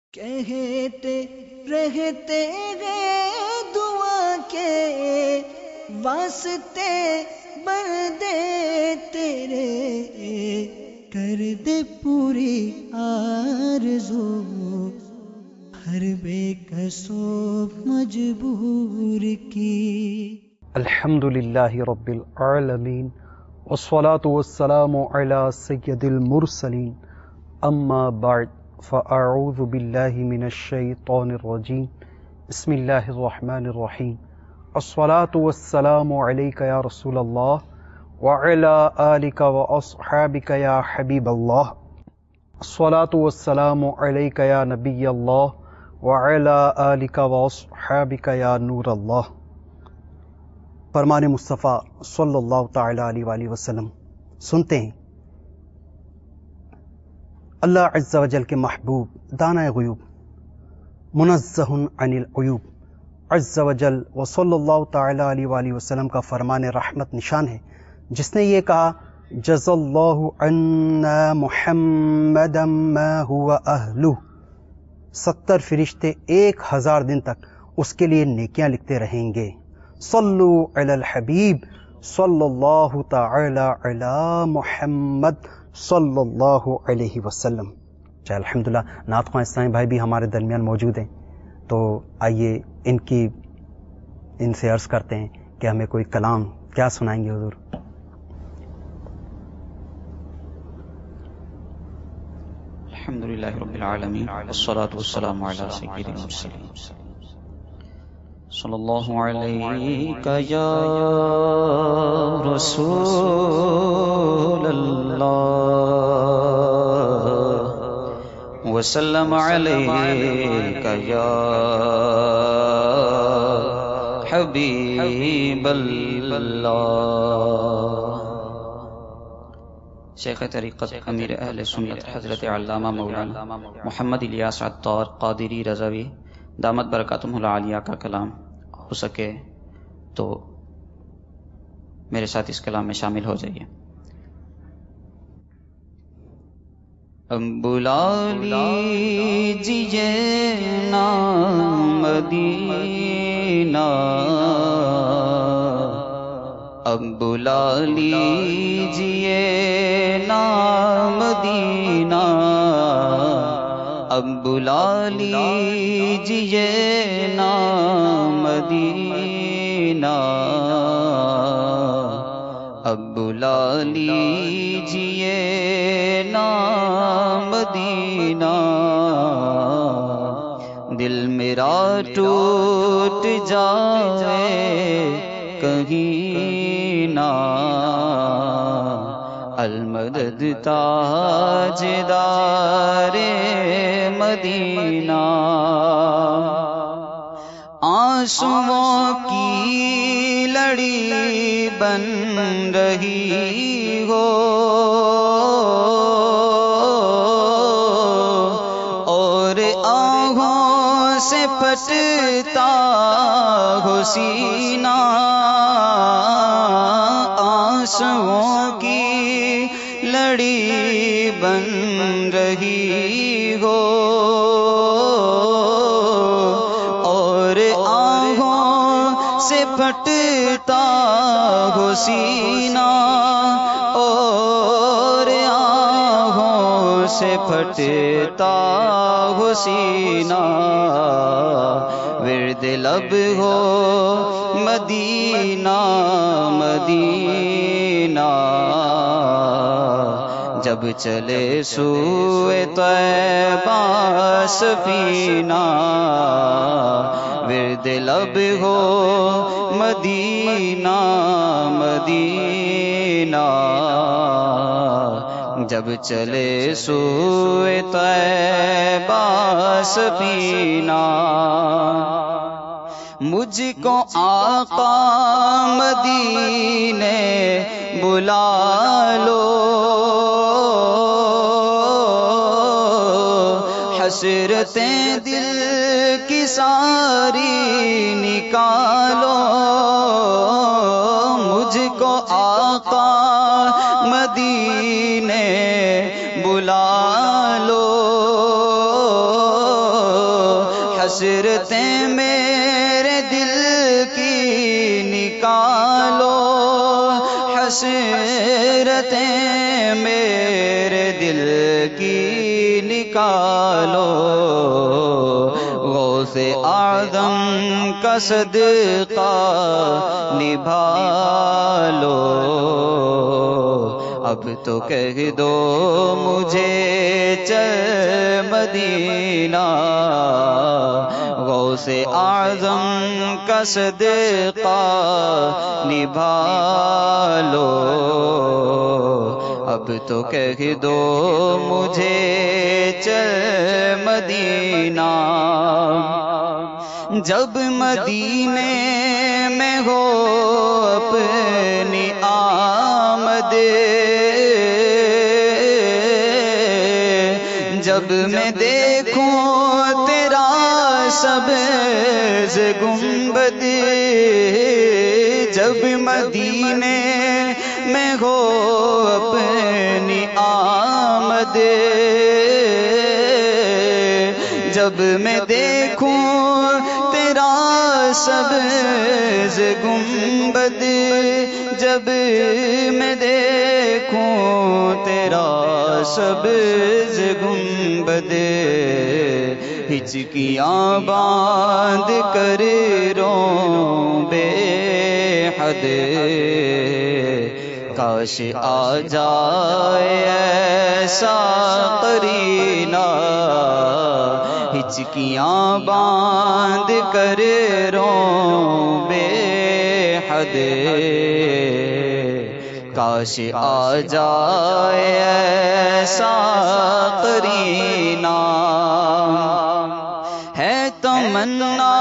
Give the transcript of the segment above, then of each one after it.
کہتے رہتے گئے دعا کے واسطے بندے تیرے، کر دے پوری آرزو ہر بے کسو مجبور کی۔ الحمدللہ رب العالمین والصلاة والسلام علی سید المرسلین، اما بعد فاعوذ باللہ من الشیطان الرجیم، بسم اللہ الرحمن الرحیم۔ الصلاة والسلام علیک یا رسول اللہ وعلی آلک واصحابک یا حبیب اللہ، الصلاة والسلام علیک یا نبی اللہ وعلی آلک واصحابک یا نور اللہ۔ فرمان مصطفیٰ صلی اللہ تعالی علیہ وآلہ وسلم سنتے ہیں، اللہ عز و جل کے محبوب دانۂ غیوب، منزہ عن العیوب عز و جل و صلی اللہ تعالی علیہ وآلہ وسلم کا فرمان رحمت نشان ہے، جس نے یہ کہا، جز اللہ عنا محمدا ما هو اہلہ، 70 فرشتے 1000 دن تک اس کے لیے نیکیاں لکھتے رہیں گے۔ صلو علی الحبیب صلی اللہ تعالی علی محمد صلی اللہ علیہ وسلم۔ چاہے الحمدللہ نعت خواں اسلامی بھائی بھی ہمارے درمیان موجود ہیں، تو آئیے ان سے عرض کرتے ہیں کہ ہمیں کوئی کلام کیا سنائیں گے حضور؟ الحمدللہ رب العالمین والصلاة والسلام علی سید المرسلین، صلی اللہ علیک یا رسول اللہ وسلم علیک یا حبیب اللہ۔ شیخ طریقت امیر اہل سنت حضرت علامہ مولانا محمد الیاس عطار قادری رضوی دامت برکاتہم العالیہ کا کلام ہو سکے تو میرے ساتھ اس کلام میں شامل ہو جائیے۔ بلا لیجیے نا مدینہ، اب بلا لیجیے نا مدینہ، اب بلا لیجیے نا مدینہ، اب بلا لیجیے نا مدینہ، دل میرا ٹوٹ جائے کہیں نہ، المدد تاجدار مدینہ، آنسوؤں کی لڑی بن رہی ہو اور آہوں سے پھٹتا ہو سینہ، آنسوؤں کی لڑی بن رہی ہو اور آہوں سے پھٹتا ہو سینہ، اور آہوں سے پھٹتا ہو سینہ، ورد لب ہو مدینہ مدینہ، جب چلے سوئے طیبہ سفینہ، ورد لب ہو مدینہ مدینہ، جب چلے سوئے طیبہ سفینہ، مجھ کو آقا مدینے بلا لو، حسرتیں دل کی ساری نکالو، مجھ کو آقا مدینے بلا لو، حسرتیں میرے دل کی نکالو، حسرتیں میرے دل کی نکالو، غوث اعظم کا صدقہ نبھا لو، اب تو کہہ دو مجھے چل مدینہ، غوث اعظم کا صدقہ نبھا لو، اب تو کہہ دو مجھے چل مدینہ، جب مدینے میں ہو اپنی آمد، جب میں دیکھوں تیرا سبز گنبد، جب مدینے میں ہو اپنی آمد، جب میں دیکھوں تیرا سبز گنبد، جب میں دیکھوں تیرا سبز گنبد، ہچکیاں باندھ کر روں بے حد، کاش آ جائے ایسا قرینہ، ہچکیاں باندھ کر روں بے حد، کاش آ جائے ایسا قرینہ، ہے تمنا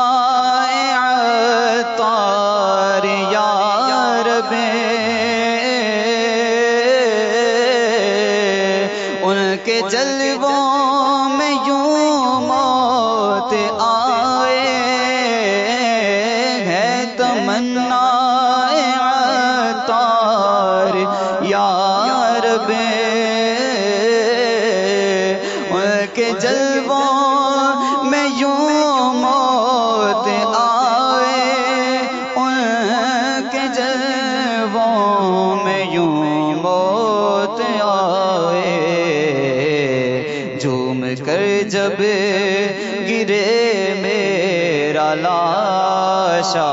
عطار یا رب، ان کے جلووں میں یوں موت آئے، ہے تمنا عطار یا رب، ان کے جلووں میں یوں موت آئے، ان کے جلووں میں یوں موت آئے، جھوم کر جب گرے میرا لاشا،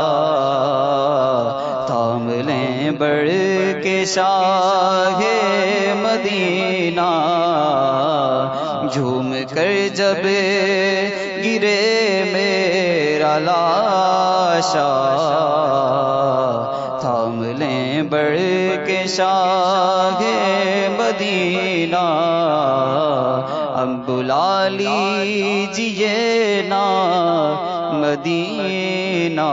تھام لیں بڑھ کے شاہ مدینہ، جھوم کر جب گرے میرا لاشا، تھام لیں بڑھ کے شاہ مدینہ، اب بلا لیجیے نا مدینہ،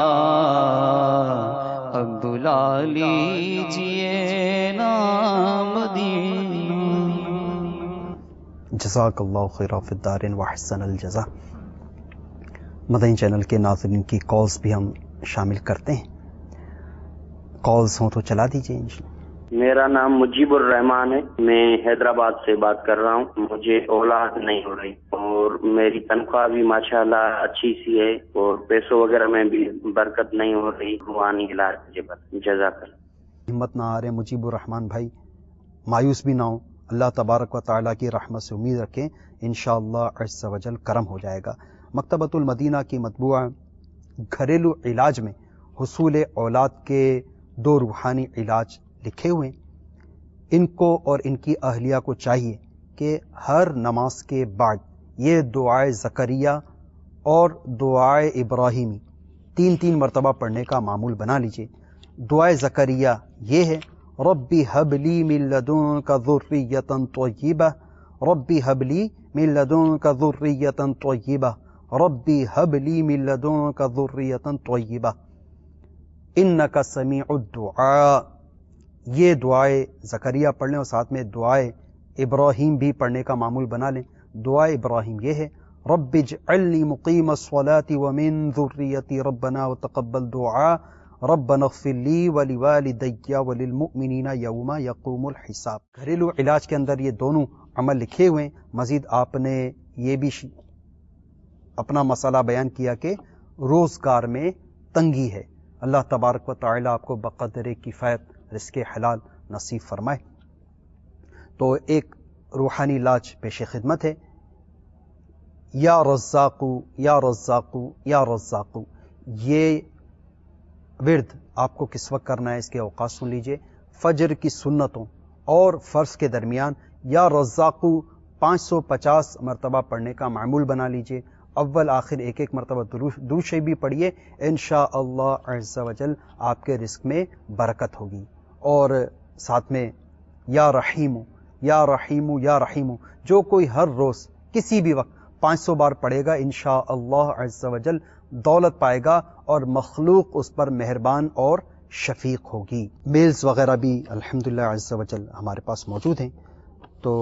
اب بلا لیجیے نا مدینہ۔ جزاک اللہ خیر فی الدارین وحسن الجزا۔ مدنی چینل کے ناظرین کی کالز بھی ہم شامل کرتے ہیں، کالز ہوں تو چلا دیجیے انشاءاللہ۔ میرا نام مجیب الرحمان ہے، میں حیدرآباد سے بات کر رہا ہوں، مجھے اولاد نہیں ہو رہی اور میری تنخواہ بھی ماشاءاللہ اچھی سی ہے اور پیسوں وغیرہ میں بھی برکت نہیں ہو رہی، روحانی علاج مجھے جزاک اللہ۔ ہمت نہ ہارے مجیب الرحمان بھائی، مایوس بھی نہ ہوں، اللہ تبارک و تعالیٰ کی رحمت سے امید رکھیں، انشاءاللہ عز و جل کرم ہو جائے گا۔ مکتبۃ المدینہ کی مطبوعہ گھریلو علاج میں حصول اولاد کے 2 روحانی علاج لکھے ہوئے ہیں۔ ان کو اور ان کی اہلیہ کو چاہیے کہ ہر نماز کے بعد یہ دعائے زکریا اور دعائے ابراہیمی 3 مرتبہ پڑھنے کا معمول بنا لیجئے۔ دعائے زکریا یہ ہے، ربی حب لی من لدنک ذریۃ طیبہ، ربی حب لی من لدنک ذریۃ طیبہ، ربی حب لی من لدنک ذریۃ طیبہ انک سمیع الدعاء۔ یہ دعائے زکریا پڑھ لیں اور ساتھ میں دعائے ابراہیم بھی پڑھنے کا معمول بنا لیں۔ دعائے ابراہیم یہ ہے، رب اجعلنی مقیم الصلاۃ ومن ذریتی ربنا وتقبل دعاء ربنا اغفر لی ولوالدی وللمؤمنین یوم یقوم الحساب۔ گھریلو علاج کے اندر یہ دونوں عمل لکھے ہوئے ہیں۔ مزید آپ نے یہ بھی اپنا مسئلہ بیان کیا کہ روزگار میں تنگی ہے. اللہ تبارک و تعالی آپ کو بقدر کفایت رزق حلال نصیب فرمائے. تو ایک روحانی علاج پیش خدمت ہے. یا رزاقو یا رزاقو یا رزاقو، یہ ورد آپ کو کس وقت کرنا ہے، اس کے اوقات سن لیجئے. فجر کی سنتوں اور فرض کے درمیان یا رزاقو 550 مرتبہ پڑھنے کا معمول بنا لیجئے. اول آخر ایک ایک مرتبہ درود شریف بھی پڑھیے. انشاءاللہ عز و جل آپ کے رزق میں برکت ہوگی. اور ساتھ میں یا رحیمو یا رحیمو یا رحیمو، جو کوئی ہر روز کسی بھی وقت 500 بار پڑھے گا انشاءاللہ عز و جل دولت پائے گا اور مخلوق اس پر مہربان اور شفیق ہوگی. میلز وغیرہ بھی الحمدللہ عز و جل ہمارے پاس موجود ہیں. تو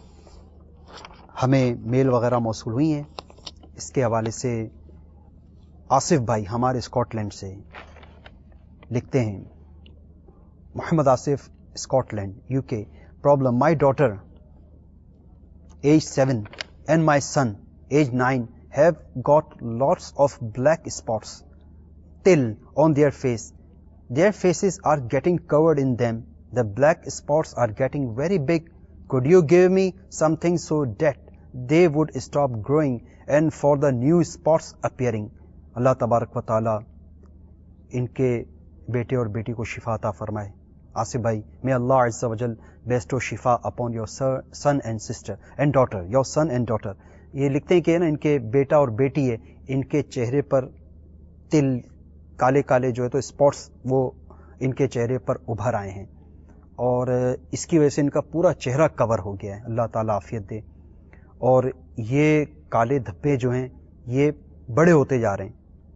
ہمیں میل وغیرہ موصول ہوئی ہیں. اس کے حوالے سے آصف بھائی ہمارے اسکاٹ لینڈ سے لکھتے ہیں. Muhammad Asif, Scotland, U K. Problem: my daughter age 7 and my son age 9 have got lots of black spots till on their face. Their faces are getting covered in them. The black spots are getting very big. Could you give me something so that they would stop growing and for the new spots appearing? اللہ تبارک و تعالی ان کے بیٹے اور بیٹی کو شفا عطا فرمائے. آصف بھائی، may Allah Azza wa Jal bestow shifa upon your son and sister and daughter, your son and daughter. یہ لکھتے ہیں کہ نا ان کے بیٹا اور بیٹی ہے، ان کے چہرے پر تل کالے کالے جو ہے تو اسپاٹس وہ ان کے چہرے پر ابھر آئے ہیں اور اس کی وجہ سے ان کا پورا چہرہ کور ہو گیا ہے. اللہ تعالیٰ عافیت دے. اور یہ کالے دھبے جو ہیں یہ بڑے ہوتے جا رہے ہیں.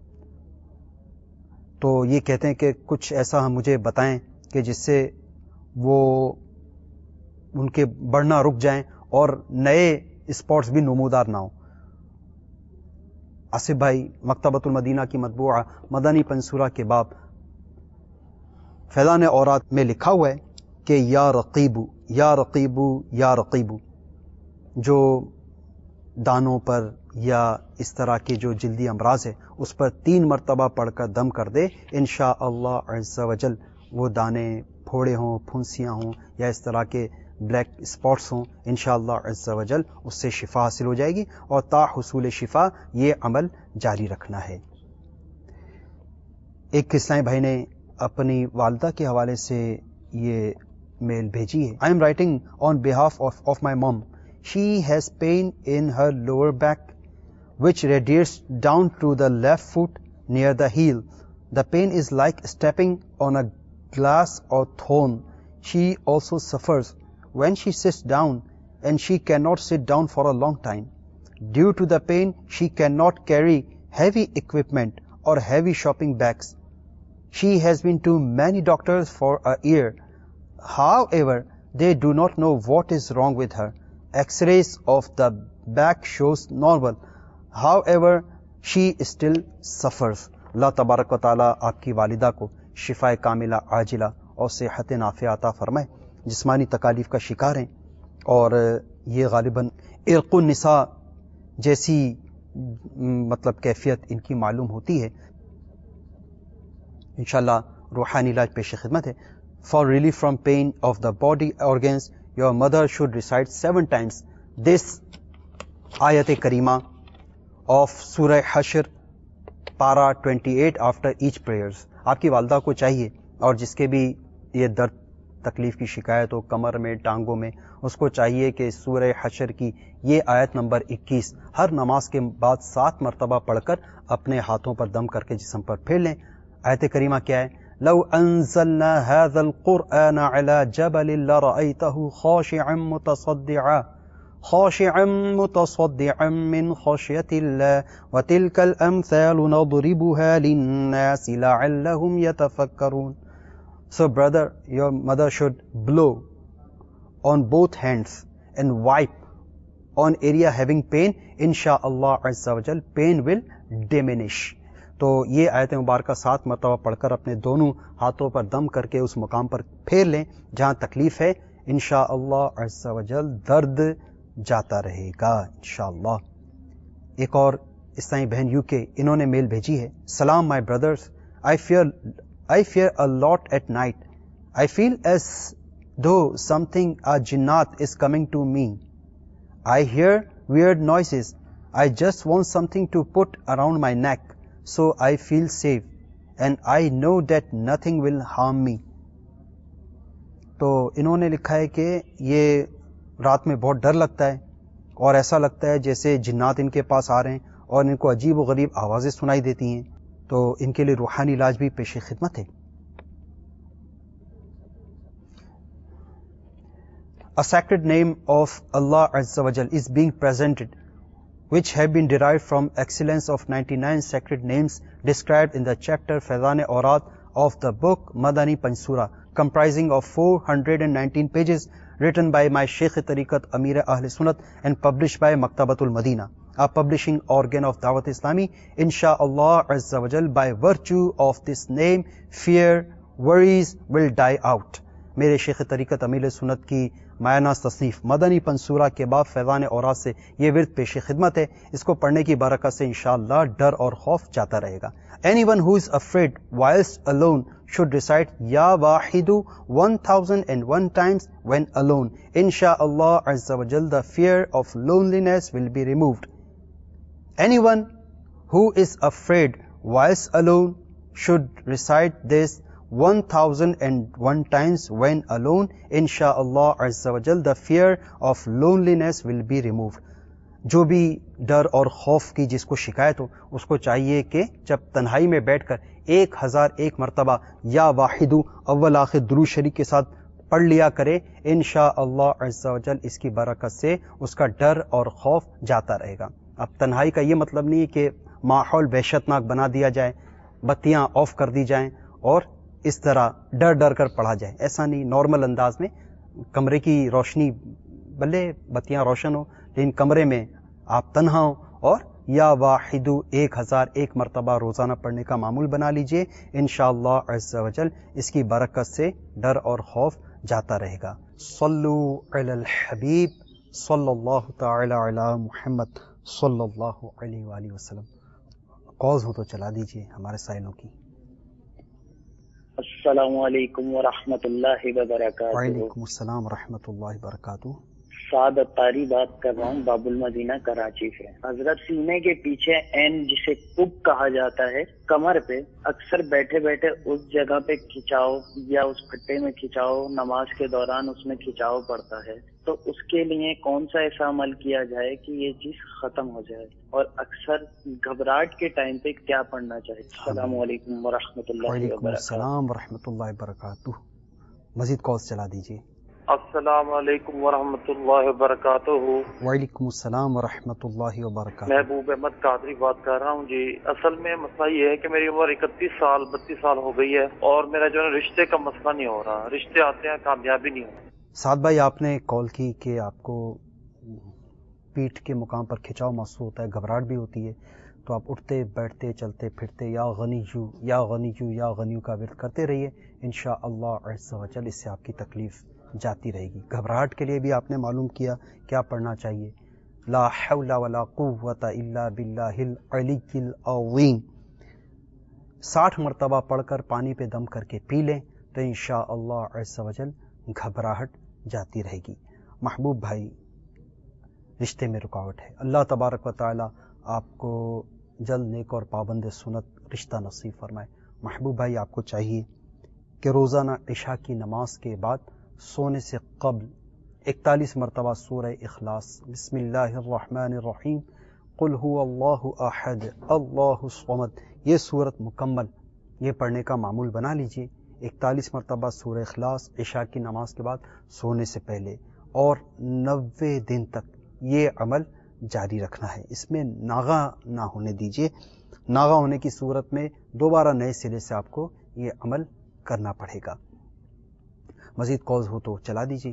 تو یہ کہتے ہیں کہ کچھ ایسا مجھے بتائیں کہ جس سے وہ ان کے بڑھنا رک جائیں اور نئے اسپاٹس بھی نمودار نہ ہوں. آصف بھائی، مکتبۃ المدینہ کی مطبوعہ مدنی پنصورہ کے باب فیضان اورات میں لکھا ہوا ہے کہ یا رقیبو یا رقیبو یا رقیبو، جو دانوں پر یا اس طرح کے جو جلدی امراض ہے اس پر 3 مرتبہ پڑھ کر دم کر دے، انشاءاللہ عز و جل وہ دانے پھوڑے ہوں، پھنسیاں ہوں یا اس طرح کے بلیک اسپاٹس ہوں، انشاءاللہ عز و جل اس سے شفا حاصل ہو جائے گی. اور تا حصول شفا یہ عمل جاری رکھنا ہے. ایک اسلامی بھائی نے اپنی والدہ کے حوالے سے یہ میل بھیجی ہے. I am writing on behalf of my mom. She has pain in her lower back which radiates down to the left foot near the heel. The pain is like stepping on a glass or thorn. She also suffers when she sits down, and she cannot sit down for a long time. Due to the pain, she cannot carry heavy equipment or heavy shopping bags. She has been to many doctors for a year. However, they do not know what is wrong with her. X-rays of the back shows normal. However, she still suffers. اللہ تبارک و تعالیٰ آپ کی والدہ کو شفا کاملہ عاجلہ اور صحت نافعہ عطا فرمائے. جسمانی تکالیف کا شکار ہیں اور یہ غالباً عرق النساء جیسی مطلب کیفیت ان کی معلوم ہوتی ہے. انشاءاللہ روحانی علاج پیش خدمت ہے. For relief from pain of the body organs, your mother should recite 7 times this آیت کریمہ of سورہ حشر پارہ 28 after each prayers. آپ کی والدہ کو چاہیے اور جس کے بھی یہ درد تکلیف کی شکایت ہو کمر میں ٹانگوں میں، اس کو چاہیے کہ سورہ حشر کی یہ آیت نمبر 21 ہر نماز کے بعد 7 مرتبہ پڑھ کر اپنے ہاتھوں پر دم کر کے جسم پر پھیر لیں. آیت کریمہ کیا ہے؟ لو انزلنا هذا القرآن على جبل لرأيته خاشعا متصدعا من خشية الله وتلك الأمثال نضربها للناس لعلهم يتفكرون. So brother, your mother should blow on both hands and wipe on area having pain. Inshallah Azza wa Jal, pain will diminish. تو یہ آیت مبارکہ 7 مرتبہ پڑھ کر اپنے دونوں ہاتھوں پر دم کر کے اس مقام پر پھیر لیں جہاں تکلیف ہے. انشاءاللہ عز و جل درد جاتا رہے گا انشاءاللہ. ایک اور اسلامی بہن یو کے، انہوں نے میل بھیجی ہے. سلام my brothers, I fear a lot at night. I feel as though something, a jinnat, is coming to me. I hear weird noises. I just want something to put around my neck so I feel safe and I know that nothing will harm me. تو انہوں نے لکھا ہے کہ یہ رات میں بہت ڈر لگتا ہے اور ایسا لگتا ہے جیسے جنات ان کے پاس آ رہے ہیں اور ان کو عجیب و غریب آوازیں سنائی دیتی ہیں. تو ان کے لیے روحانی علاج بھی پیش خدمت ہے. A sacred name of Allah Azza wa Jal is being presented, which have been derived from excellence of 99 sacred names described in the chapter Faizan Aurat of the book Madani Pansura, comprising of 419 pages, written by my Sheikh Tariqat Amir Ahl Sunnat and published by Maktabatul Madina, a publishing organ of Dawat Islami. Insha'Allah Azza wa Jal, by virtue of this name, fear, worries will die out. میرے شیخ طریقت امیر سنت کی مایاناز تصنیف مدنی پنصورہ کے بعد فیضان اورات سے یہ ورد پیش خدمت ہے. اس کو پڑھنے کی برکت سے انشاءاللہ ڈر اور خوف جاتا رہے گا. Anyone who is afraid whilst alone should recite Ya Wahidu 1001 times when alone. Insha'Allah Azza wa Jal, the fear of loneliness will be removed. Anyone who is afraid whilst alone should recite this 1001 times when alone. Insha'Allah Azza wa Jal, the fear of loneliness will be removed. جو بھی ڈر اور خوف کی جس کو شکایت ہو اس کو چاہیے کہ جب تنہائی میں بیٹھ کر 1001 مرتبہ یا واحدو اول آخر درود شریف کے ساتھ پڑھ لیا کرے. انشاءاللہ عز و جل اس کی برکت سے اس کا ڈر اور خوف جاتا رہے گا. اب تنہائی کا یہ مطلب نہیں ہے کہ ماحول وحشت ناک بنا دیا جائے، بتیاں آف کر دی جائیں اور اس طرح ڈر ڈر کر پڑھا جائے، ایسا نہیں. نارمل انداز میں کمرے کی روشنی بھلے بتیاں روشن ہو لیکن کمرے میں آپ تنہا ہوں اور یا واحدو 1001 مرتبہ روزانہ پڑھنے کا معمول بنا لیجئے. انشاءاللہ عز و جل اس کی برکت سے ڈر اور خوف جاتا رہے گا. صلو علی الحبیب صلی اللہ تعالی علی محمد صلی اللہ علیہ وآلہ وسلم. کالز ہو تو چلا دیجئے ہمارے سائلوں کی. السلام علیکم ورحمۃ اللہ وبرکاتہ. وعلیکم السلام ورحمۃ اللہ وبرکاتہ. سعد اتاری بات کر رہا ہوں باب المدینہ کراچی سے. حضرت سینے کے پیچھے این جسے کب کہا جاتا ہے کمر پہ اکثر بیٹھے بیٹھے اس جگہ پہ کھچاؤ یا اس پھٹے میں کھچاؤ نماز کے دوران اس میں کھچاؤ پڑتا ہے، تو اس کے لیے کون سا ایسا عمل کیا جائے کہ یہ چیز ختم ہو جائے، اور اکثر گھبراہٹ کے ٹائم پہ کیا پڑھنا چاہیے؟ السلام علیکم ورحمۃ اللہ وعلیکم وبرکاتہ. السلام ورحمۃ اللہ وبرکاتہ. مزید کالز چلا دیجئے. السلام علیکم ورحمۃ اللہ وبرکاتہ. وعلیکم السلام ورحمۃ اللہ وبرکاتہ. محبوب احمد قادری بات کر رہا ہوں جی. اصل میں مسئلہ یہ ہے کہ میری عمر 32 سال ہو گئی ہے اور میرا جو ہے رشتے کا مسئلہ نہیں ہو رہا. رشتے آتے ہیں کامیابی نہیں ہو. سعد بھائی آپ نے کال کی کہ آپ کو پیٹھ کے مقام پر کھچاؤ محسوس ہوتا ہے، گھبراہٹ بھی ہوتی ہے، تو آپ اٹھتے بیٹھتے چلتے پھرتے یا غنیو یا غنیو یا غنیو کا ورد کرتے رہیے. انشاءاللہ عز و جل اس سے آپ کی تکلیف جاتی رہے گی. گھبراہٹ کے لیے بھی آپ نے معلوم کیا کیا پڑھنا چاہیے. لا حول ولا قوت الا باللہ العلی العظیم 60 مرتبہ پڑھ کر پانی پہ دم کر کے پی لیں تو انشاءاللہ عز و جل گھبراہٹ جاتی رہے گی. محبوب بھائی رشتے میں رکاوٹ ہے، اللہ تبارک و تعالی آپ کو جلد نیک اور پابند سنت رشتہ نصیب فرمائے. محبوب بھائی آپ کو چاہیے کہ روزانہ عشاء کی نماز کے بعد سونے سے قبل 41 مرتبہ سورہ اخلاص بسم اللہ الرحمن الرحیم قل هو اللہ احد اللہ الصمد یہ سورت مکمل یہ پڑھنے کا معمول بنا لیجئے. 41 مرتبہ سورہ اخلاص عشاء کی نماز کے بعد سونے سے پہلے، اور 90 دن تک یہ عمل جاری رکھنا ہے. اس میں ناغہ نہ ہونے دیجئے. ناغہ ہونے کی صورت میں دوبارہ نئے سرے سے آپ کو یہ عمل کرنا پڑے گا. مزید کالز ہو تو چلا دیجیے.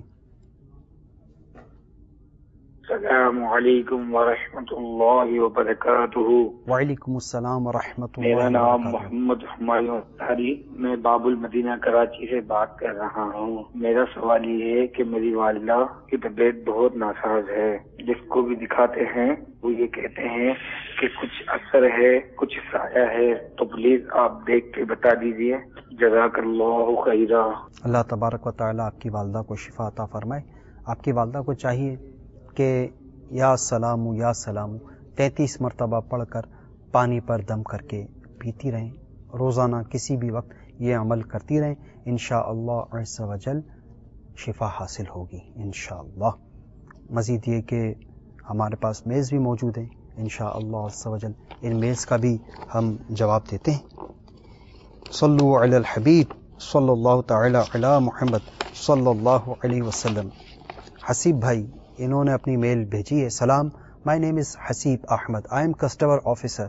السلام علیکم ورحمۃ اللہ وبرکاتہ. وعلیکم السلام ورحمۃ اللہ. میرا نام محمد ہمایوں اتاری، میں باب المدینہ کراچی سے بات کر رہا ہوں. میرا سوال یہ ہے کہ میری والدہ کی طبیعت بہت ناساز ہے، جس کو بھی دکھاتے ہیں وہ یہ کہتے ہیں کہ کچھ اثر ہے کچھ سایہ ہے تو پلیز آپ دیکھ کے بتا دیجئے. جزاک اللہ خیرہ. اللہ تبارک و تعالیٰ آپ کی والدہ کو شفا عطا فرمائے. آپ کی والدہ کو چاہیے کہ یا سلام 33 مرتبہ پڑھ کر پانی پر دم کر کے پیتی رہیں. روزانہ کسی بھی وقت یہ عمل کرتی رہیں. انشاءاللہ عز و جل شفا حاصل ہوگی انشاءاللہ. مزید یہ کہ ہمارے پاس میز بھی موجود ہیں انشاءاللہ عز و جل ان میز کا بھی ہم جواب دیتے ہیں. صلو علی الحبیب صلی اللہ تعالی علی محمد صلی اللہ علیہ وسلم. حسیب بھائی انہوں نے اپنی میل بھیجی ہے. سلام، my name is Haseeb Ahmed, I am customer officer.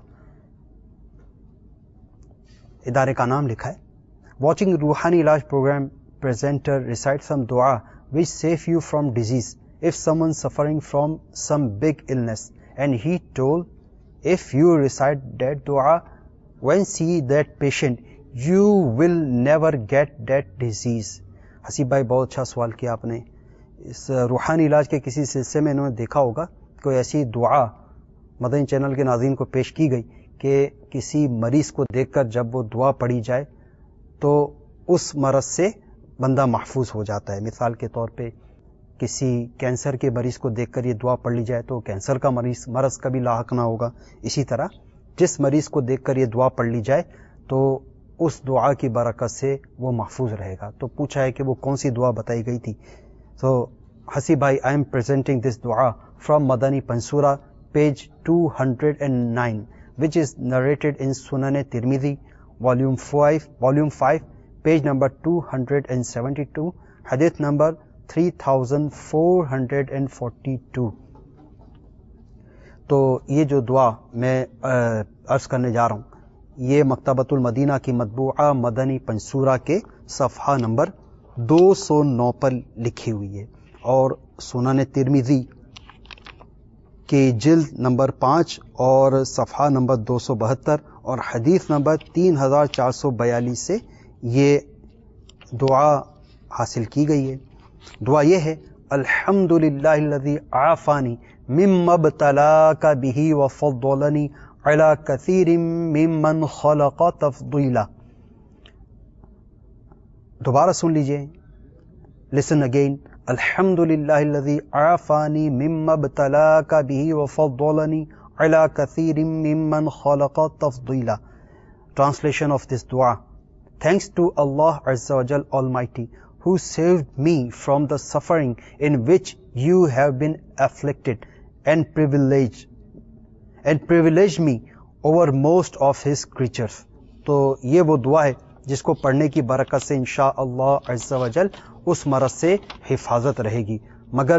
ادارے کا نام لکھا ہے. واچنگ روحانی علاج programme presenter recite some dua which save you from disease if someone suffering from some big illness, and he told if you recite that dua when see that patient you will never get that disease. Haseeb بھائی بہت اچھا سوال کیا آپ نے. اس روحانی علاج کے کسی سلسلے میں انہوں نے دیکھا ہوگا کوئی ایسی دعا مدنی چینل کے ناظرین کو پیش کی گئی کہ کسی مریض کو دیکھ کر جب وہ دعا پڑھی جائے تو اس مرض سے بندہ محفوظ ہو جاتا ہے. مثال کے طور پہ کسی کینسر کے مریض کو دیکھ کر یہ دعا پڑھ لی جائے تو کینسر کا مرض کبھی لاحق نہ ہوگا. اسی طرح جس مریض کو دیکھ کر یہ دعا پڑھ لی جائے تو اس دعا کی برکت سے وہ محفوظ رہے گا. تو پوچھا ہے کہ وہ کون سی دعا بتائی گئی تھی. تو حسیب بھائی آئی ایم پریزنٹنگ دس دعا from Madani Panj Surah page 209 which is narrated in Sunan Tirmidhi volume 5 page number 272 hadith number 3442. تو یہ جو دعا میں عرض کرنے جا رہا ہوں یہ مکتبۃ المدینہ کی مطبوعہ مدنی پنسورا کے صفحہ نمبر 209 پر لکھی ہوئی ہے اور سنن ترمذی کی جلد نمبر 5 اور صفحہ نمبر 272 اور حدیث نمبر 3442 سے یہ دعا حاصل کی گئی ہے. دعا یہ ہے الحمدللہ الذی عافانی مما ابتلاک بہ وفضلنی علی کثیر ممن خلق تفضیلا. دوبارہ سن لیجئے. Listen again. الحمدللہ الذی عافانی مما ابتلاک بہ وفضلنی علی کثیر ممن خلق تفضیلا. Translation of this dua. Thanks to Allah Azza wa Jal Almighty, who saved me from the suffering in which you have been afflicted and privileged me over most of his creatures. تو یہ وہ دعا ہے جس کو پڑھنے کی برکت سے انشاءاللہ عز و جل اس مرض سے حفاظت رہے گی. مگر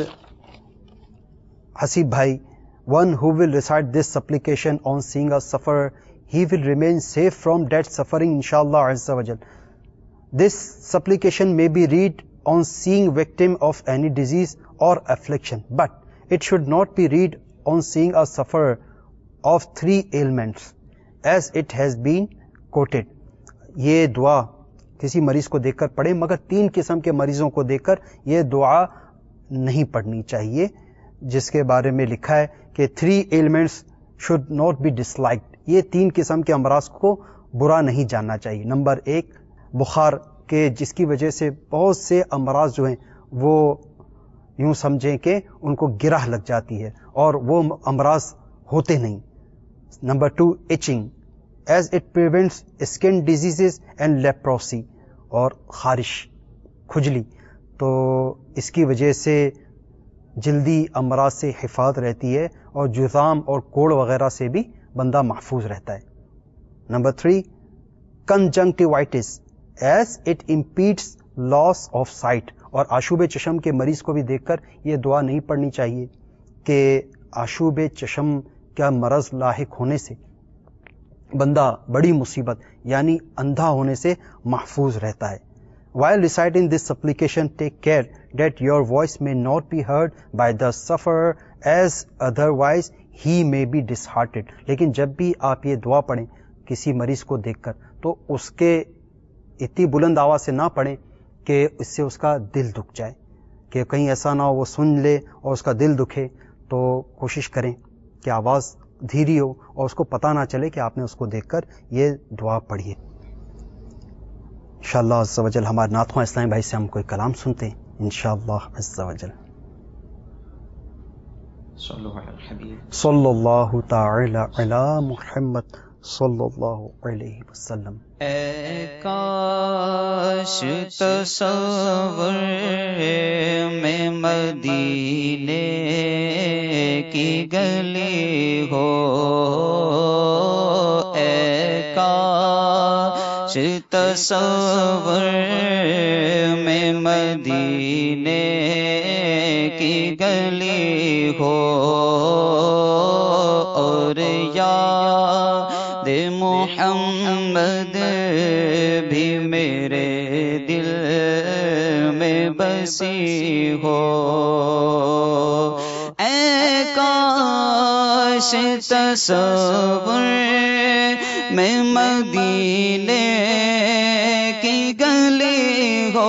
حسیب بھائی one who will recite this supplication on seeing a sufferer, he will remain safe from that suffering inshallah azza wa jal. This supplication may be read on seeing victim of any disease or affliction, but it should not be read on seeing a sufferer of 3 ailments as it has been quoted. یہ دعا کسی مریض کو دیکھ کر پڑھیں مگر 3 قسم کے مریضوں کو دیکھ کر یہ دعا نہیں پڑھنی چاہیے جس کے بارے میں لکھا ہے کہ 3 ailments should not be disliked. یہ 3 قسم کے امراض کو برا نہیں جاننا چاہیے. نمبر 1 بخار کے جس کی وجہ سے بہت سے امراض جو ہیں وہ یوں سمجھیں کہ ان کو گرہ لگ جاتی ہے اور وہ امراض ہوتے نہیں. Number 2 itching as it prevents skin diseases and leprosy. اور خارش کھجلی تو اس کی وجہ سے جلدی امراض سے حفاظت رہتی ہے اور جذام اور کوڑ وغیرہ سے بھی بندہ محفوظ رہتا ہے. Number 3 conjunctivitis as it impedes loss of sight. اور آشوب چشم کے مریض کو بھی دیکھ کر یہ دعا نہیں پڑھنی چاہیے کہ آشوب چشم کا مرض لاحق ہونے سے بندہ بڑی مصیبت یعنی اندھا ہونے سے محفوظ رہتا ہے. While reciting this supplication, take care that your voice may not be heard by the sufferer as otherwise he may be disheartened. لیکن جب بھی آپ یہ دعا پڑھیں کسی مریض کو دیکھ کر تو اس کے اتنی بلند آواز سے نہ پڑھیں کہ اس سے اس کا دل دکھ جائے کہ کہیں ایسا نہ ہو وہ سن لے اور اس کا دل دکھے. تو کوشش کریں کہ آواز دھیری ہو اور اس کو پتہ نہ چلے کہ آپ نے اس کو دیکھ کر یہ دعا پڑھی ہے. انشاءاللہ عز و جل ہمارے نعت خواں اسلامی بھائی سے ہم کوئی کلام سنتے ہیں انشاءاللہ عز و جل. صلی اللہ تعالی علی محمد صلی اللہ علیہ وسلم. اے کاش تصور میں مدینے کی گلی ہو، اے کاش تصور میں مدینے کی گلی ہو، اور یاد محمد بھی میرے دل میں بسی ہو. اے کاش تصور میں مدینے کی گلی ہو،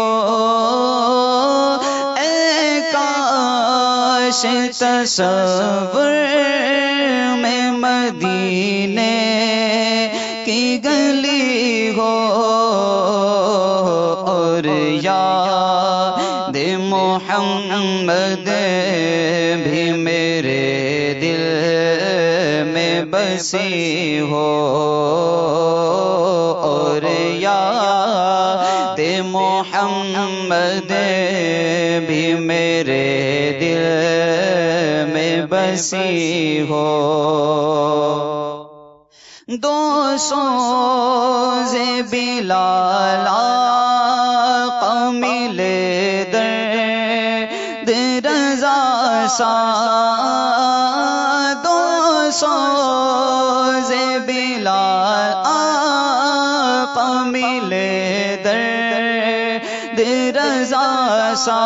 اے کاش تصور میں مدینے کی گلی ہو، اور یاد محمد بھی میرے دل میں بسی ہو، اور یاد محمد بھی میرے دل میں بسی ہو. دو سوز بلال آقا ملے درد رضا سا، دو سوز بلال آقا ملے درد رضا سا،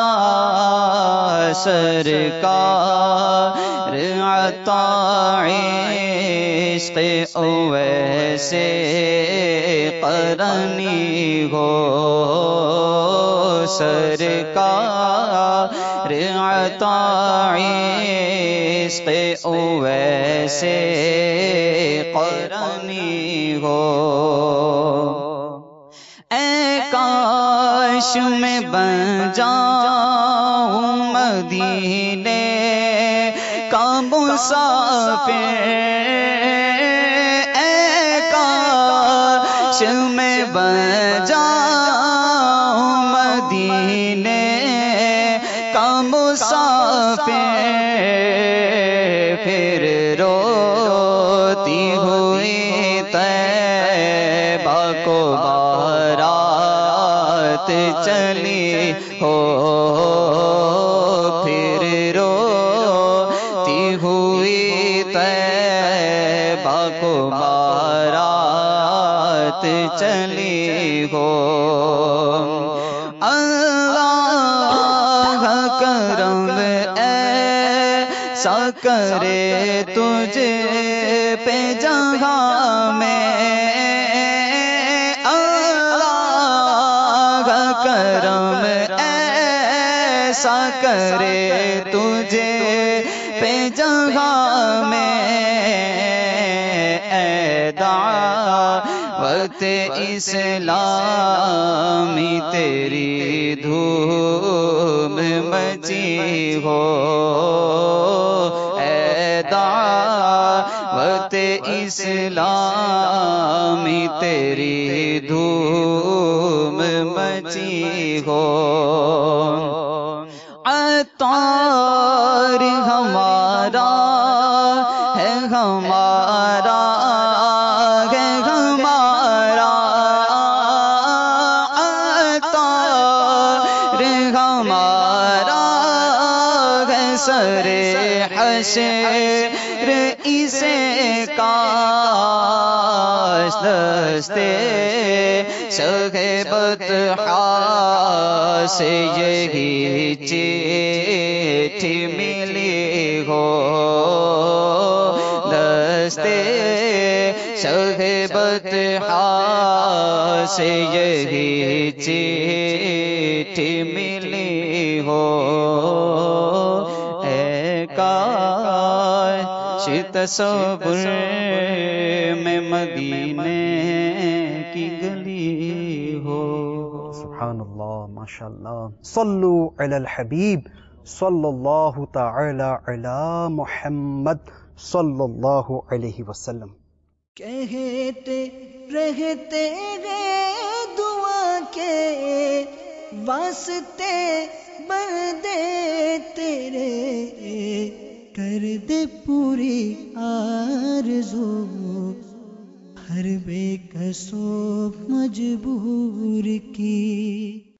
سرکار عطا عشق اویس قرنی ہو، سرکار عطا عشق اویس قرنی ہو. اے کاش میں بن جاؤں مدینے کا مسافر، اے کاش میں بن جاؤں مدینے کا مسافر، پھر روتی ہوئی طیبہ کو بارات چلی ہو، پھر روتی ہوئی طیبہ کو بارات چلی ہو. اللہ کرم ایسا کرے تجھے پہ جہاں میں، اللہ کرم ایسا کرے تجھے پہ جہاں میں، اے دعوت اسلامی تیری دھوم مچی ہو، اے دعوت اسلامی تیری دھوم مچی ہو. عطار ہمارا ہے، ہمارا ہے، ہمارا عطار ہمارا ہے، سر حشر اسے کاش دستے شہبت سے یہی چٹھی ملی ہو، دستے شہبت سے یہی چٹھی ملی ہو. اے کاش تصور میں مدینے کی گلی ہو. سبحان اللہ، ماشاء اللہ. صلو علی الحبیب صلی اللہ تعالی علی محمد صلی اللہ علیہ وسلم. کہتے رہتے گئے دعا کے واسطے بندے تیرے، کر دے پوری آرزو ہر بے کسو مجبور کی.